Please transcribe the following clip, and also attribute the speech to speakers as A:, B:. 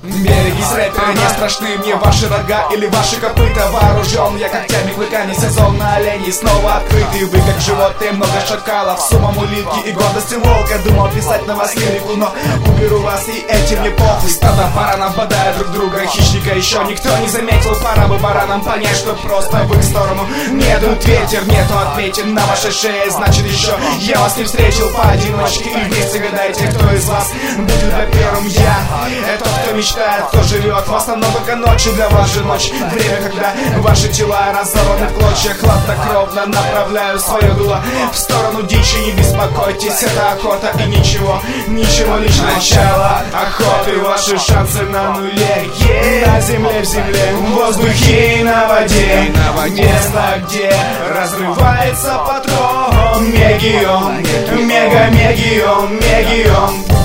A: Берегись, рэперы, не страшны мне ваши рога или ваши копыта. Вооружен я когтями, клыками, сезон на оленей снова открытый. Вы как животные, много шакалов, с умом улитки и гордостью волка. Думал писать на вас лирику, но уберу вас, и этим мне похуй. Стадо баранов бодают друг друга, хищника еще никто не заметил. Пора бы баранам понять, что просто в их сторону не дует ветер. Нету отметин на вашей шее, значит еще я вас не встретил поодиночке. И вместе гадайте, кто из вас будет до первым. Я — это тот, кто мечтает, кто живет. В основном только ночью, для вас же ночь. Время, когда ваши тела разорваны в клочья. Хладнокровно направляю свое дуло в сторону дичи. Не беспокойтесь, это охота и ничего личного. Начало охоты, ваши шансы на нуле. На земле, в земле, в воздухе и на воде. Место, где разрывается патрон. Мегион, мега-мегион, мегион.